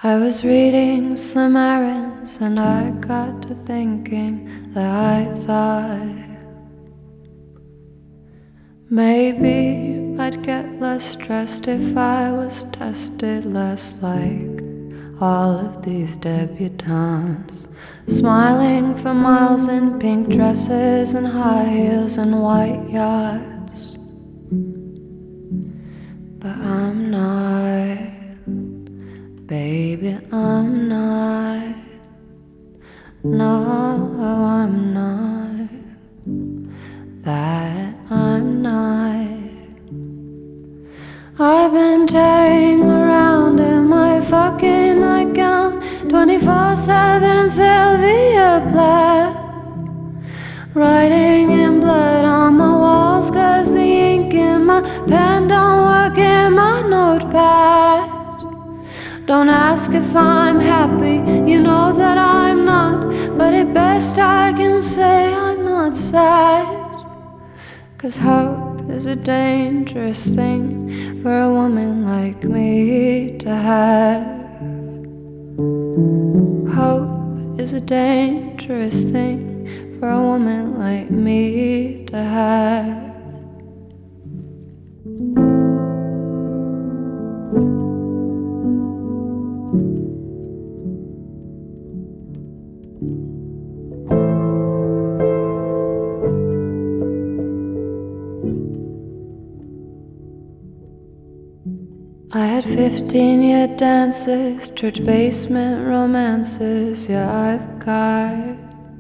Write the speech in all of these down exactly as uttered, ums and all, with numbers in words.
I was reading Slim Aarons and I got to thinking that I thought maybe I'd get less stressed if I was tested less like all of these debutantes, smiling for miles in pink dresses and high heels and white yachts. But I'm not, baby, I'm not. No, I'm not. That I'm not. I've been tearing around in my fucking nightgown, twenty-four seven Sylvia Plath, writing in blood on my walls, cause the ink in my pen don't work in my notepad. Don't ask if I'm happy, you know that I'm not, but at best I can say I'm not sad. Cause hope is a dangerous thing for a woman like me to have. Hope is a dangerous thing for a woman like me to have. I had fifteen-year dances, church basement romances, yeah, I've got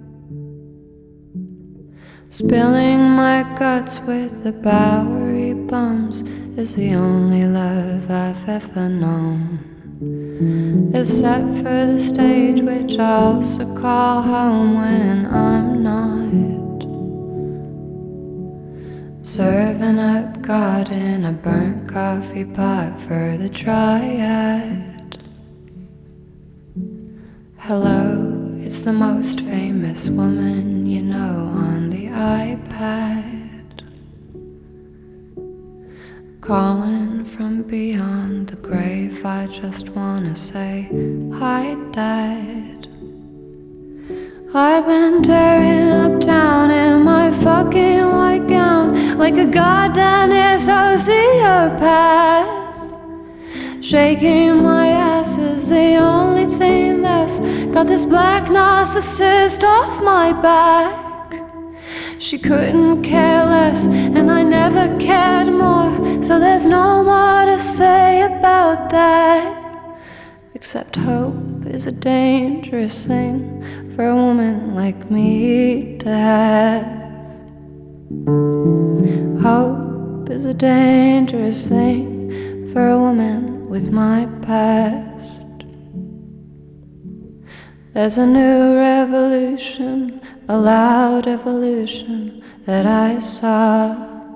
spilling my guts with the Bowery bums is the only love I've ever known, except for the stage, which I also call home when I'm not serving up God in a burnt coffee pot for the triad. Hello, it's the most famous woman you know on the iPad, calling from beyond the grave. I just wanna say hi, Dad. I've been tearing up town in my fucking white gown like a goddamn sociopath. Shaking my ass is the only thing that's got this black narcissist off my back. She couldn't care less and I never cared more, so there's no more to say about that, except hope is a dangerous thing for a woman like me to have. Hope is a dangerous thing for a woman with my past. There's a new revolution, a loud evolution that I saw,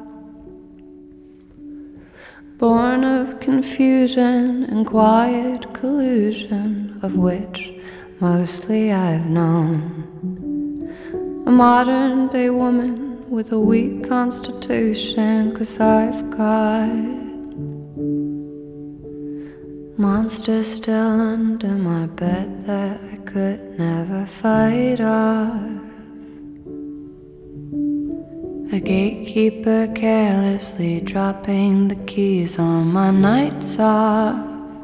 born of confusion and quiet collusion, of which mostly I've known. A modern day woman with a weak constitution, cause I've got monsters still under my bed that I could never fight off. A gatekeeper carelessly dropping the keys on my nights off.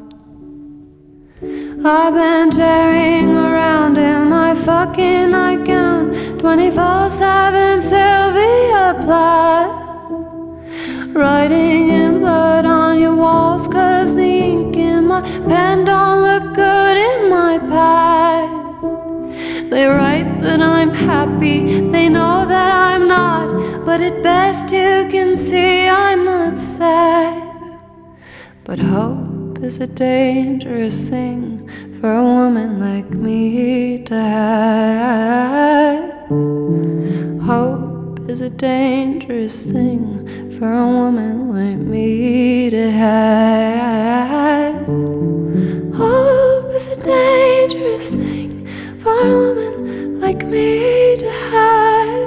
I've been tearing around in my fucking nightgown, twenty-four seven Sylvia Plath, writing in blood on your walls, cause the ink in my pen don't look good in my pad. They write that I'm happy, they know that I'm not, but at best you can see I'm not sad. But hope is a dangerous thing for a woman like me to have. Hope is a dangerous thing for a woman like me to have. Hope is a dangerous thing for a woman like me to have.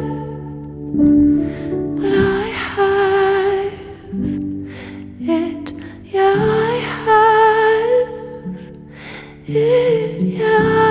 But I have it, yeah, I have it, yeah.